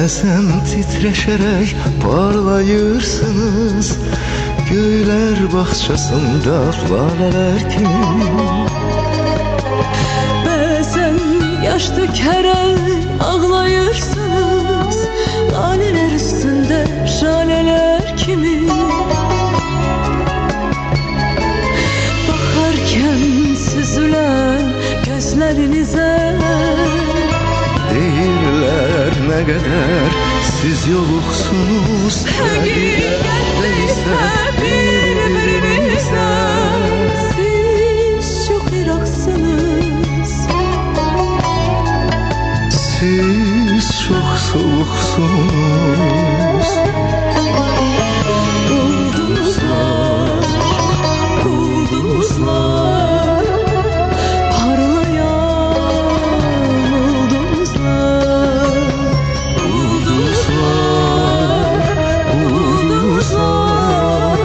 Bəzən titrəşərək parlayırsınız, göylər bağçasında lalələr kimi. Bəzən yaş dökərək ağlayırsınız, lalələr üstündə şalələr kimi. Baxarkən süzülən gözlərinizə deyirlər nə qədər siz yoluxsunuz, həqiqətdə isə bir-birinizə. Siz çox iraqsınız, siz çox soğuqsunuz. Ulduzlar, ulduzlar, parlayan ulduzlar. Ulduzlar,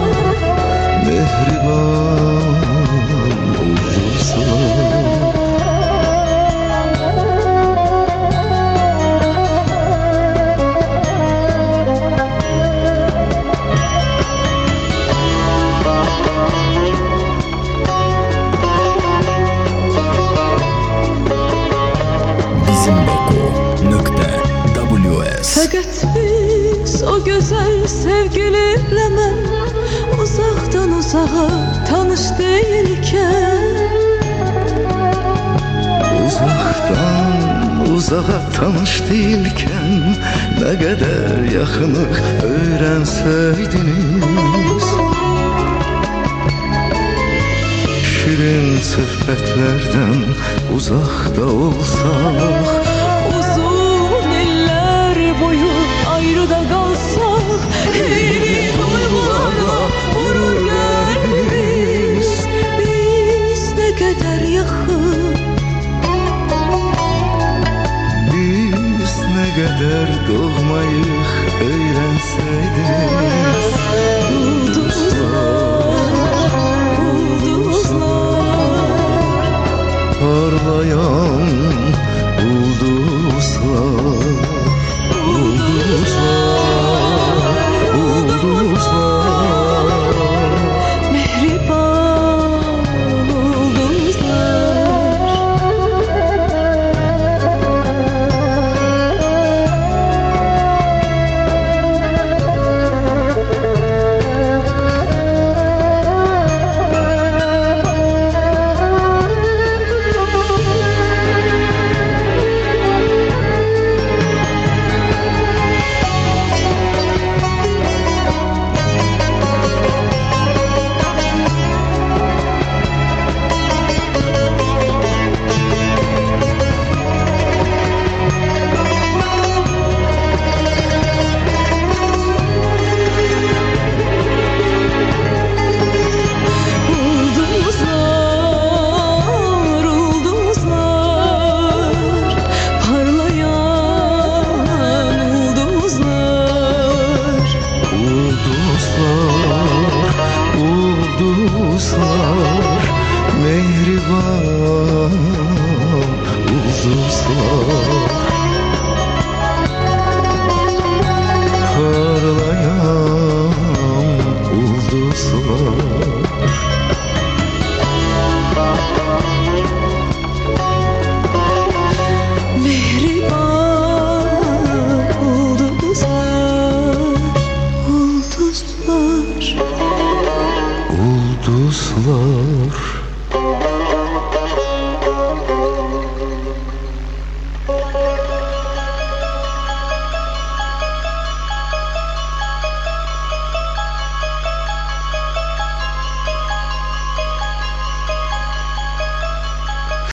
mehriban ulduzlar. Fəqət biz o gözəl sevgilimlə mən uzaqdan uzağa tanış deyilkən, Uzaqdan uzağa tanış deyilkən nə qədər yaxınıq öyrənsəydiniz, şirin söhbətlərdən uzaqda olsaq, boyu ayrıda kalsak, elini duygularla vurur geliriz. Biz ne kadar yakın, biz ne kadar doğmayıq öyrənсəydiniz. Ulduzlar, ulduzlar, parlayan ulduzlar. Ulduzlar, ulduzlar, mehriban ulduzlar. Ulduzlar, mehriban ulduzlar.